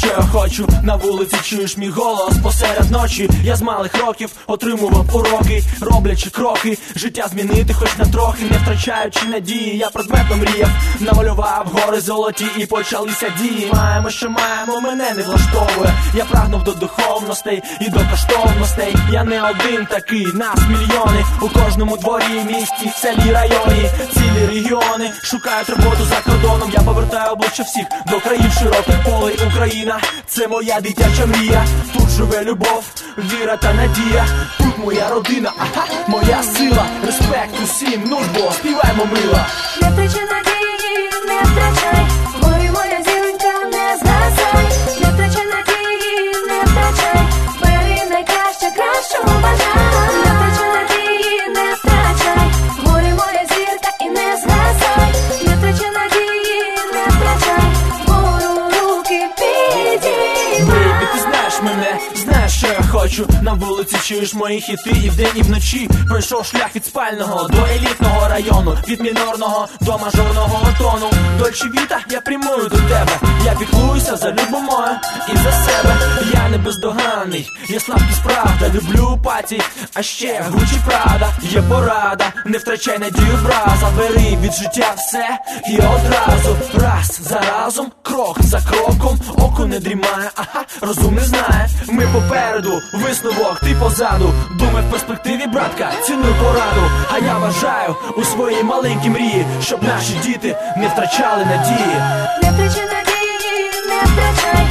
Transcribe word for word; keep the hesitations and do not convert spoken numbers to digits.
я хочу на вулиці, чуєш мій голос посеред ночі. Я з малих років отримував уроки, роблячи кроки, життя змінити хоч на трохи, не втрачаючи надії. Я предметно мріяв, намалював гори золоті і почалися дії. Маємо, що маємо, мене не влаштовує. Я прагнув до духовностей і до коштовностей. Я не один такий, нас мільйони. У кожному дворі, місті, селі, районі, цілі регіони шукають роботу за кордоном. Я повертаю обличчя всіх до країн широких полей. Україна — це моя дитяча мрія. Тут живе любов, віра та надія. Тут моя родина, ага, моя сила. Респект усім, ну ж бо, співаймо мила. Не втрачай надії, не втрачай, горі моя зіронька, не згасай. Не втрачай надії, не втрачай, бери найкраще, кращого бажай. Не втрачай надії, не втрачай, горі моя зірка і не згасай. Не втрачай надії, не втрачай, вгору руки підіймай. Бейбі, ти знаєш мене, знаєш, що я хочу. На вулиці чуєш мої хіти і вдень, і вночі. Пройшов шлях від спального до елітного району, від мінорного до мажорного тону. Дольче віта, я прямую до тебе. Я піклуюся за любов мою і за себе. Я не бездоганний, є слабкість, правда. Люблю паті, а ще Гуччі, Прада. Є порада, не втрачай надію враза. Бери від життя все і одразу. Раз за разом, крок за кроком. Око не дрімає, ага, розум не знає. Ми попереду, висновок, ти позаду. Думай в перспективі, братка, цінуй пораду. А я бажаю у своїй маленькій мрії, щоб наші діти не втрачали надії. Не втрачай надії, не втрачай,